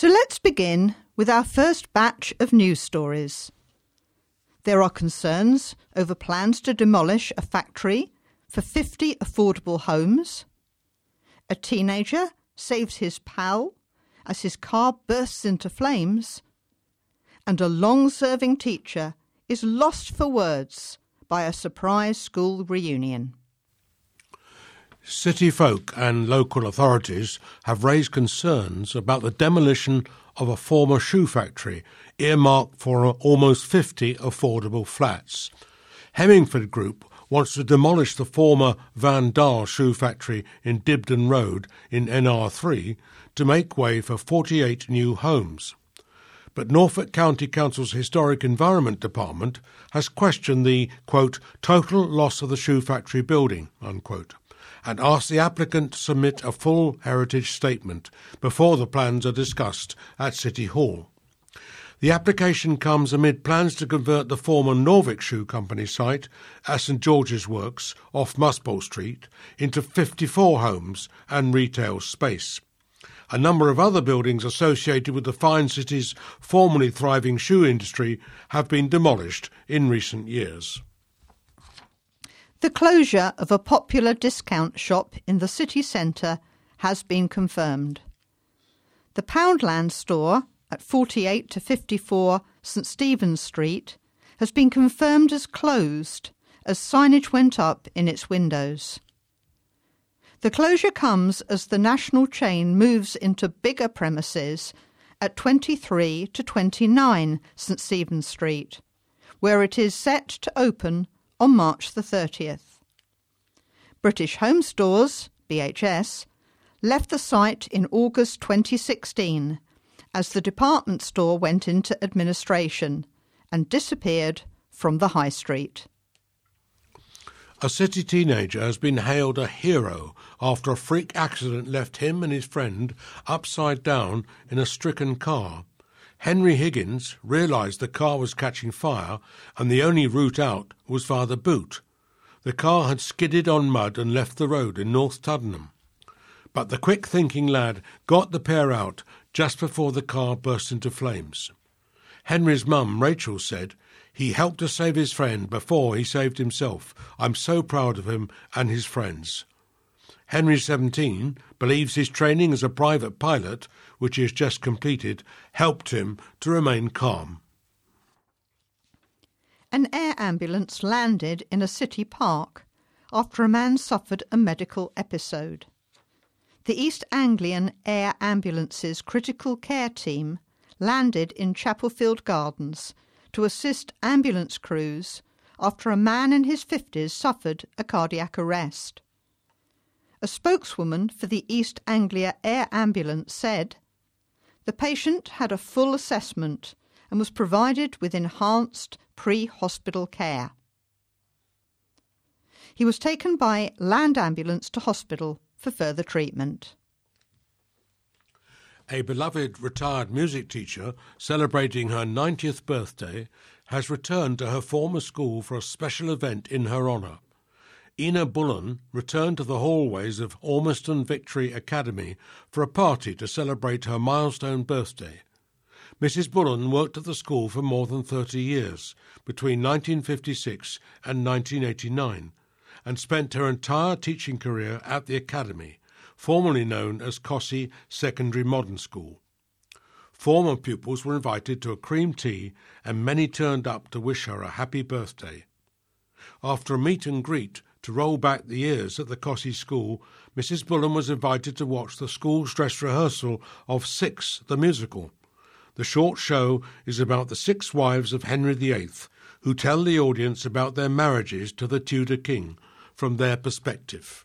So let's begin with our first batch of news stories. There are concerns over plans to demolish a factory for 50 affordable homes. A teenager saves his pal as his car bursts into flames. And a long-serving teacher is lost for words by a surprise school reunion. City folk and local authorities have raised concerns about the demolition of a former shoe factory earmarked for almost 50 affordable flats. Hemmingford Group wants to demolish the former Van Dahl shoe factory in Dibden Road in NR3 to make way for 48 new homes. But Norfolk County Council's Historic Environment Department has questioned the, quote, total loss of the shoe factory building, unquote, and asked the applicant to submit a full heritage statement before the plans are discussed at City Hall. The application comes amid plans to convert the former Norwich Shoe Company site at St George's Works off Musbolt Street into 54 homes and retail space. A number of other buildings associated with the fine city's formerly thriving shoe industry have been demolished in recent years. The closure of a popular discount shop in the city centre has been confirmed. The Poundland store at 48 to 54 St Stephen's Street has been confirmed as closed as signage went up in its windows. The closure comes as the national chain moves into bigger premises at 23 to 29 St Stephen's Street, where it is set to open on March the 30th. British Home Stores, BHS, left the site in August 2016 as the department store went into administration and disappeared from the high street. A city teenager has been hailed a hero after a freak accident left him and his friend upside down in a stricken car. Henry Higgins realised the car was catching fire and the only route out was via the boot. The car had skidded on mud and left the road in North Tuddenham. But the quick-thinking lad got the pair out just before the car burst into flames. Henry's mum, Rachel, said, "He helped to save his friend before he saved himself. I'm so proud of him and his friends." Henry, 17, believes his training as a private pilot, which he has just completed, helped him to remain calm. An air ambulance landed in a city park after a man suffered a medical episode. The East Anglian Air Ambulance's critical care team landed in Chapelfield Gardens to assist ambulance crews after a man in his 50s suffered a cardiac arrest. A spokeswoman for the East Anglia Air Ambulance said, "The patient had a full assessment and was provided with enhanced pre-hospital care." He was taken by land ambulance to hospital for further treatment. A beloved retired music teacher celebrating her 90th birthday has returned to her former school for a special event in her honour. Ina Bullen returned to the hallways of Ormiston Victory Academy for a party to celebrate her milestone birthday. Mrs. Bullen worked at the school for more than 30 years, between 1956 and 1989, and spent her entire teaching career at the academy, formerly known as Cossey Secondary Modern School. Former pupils were invited to a cream tea and many turned up to wish her a happy birthday. After a meet and greet to roll back the years at the Cossey School, Mrs. Bullen was invited to watch the school's dress rehearsal of Six, the musical. The short show is about the 6 wives of Henry VIII, who tell the audience about their marriages to the Tudor king from their perspective.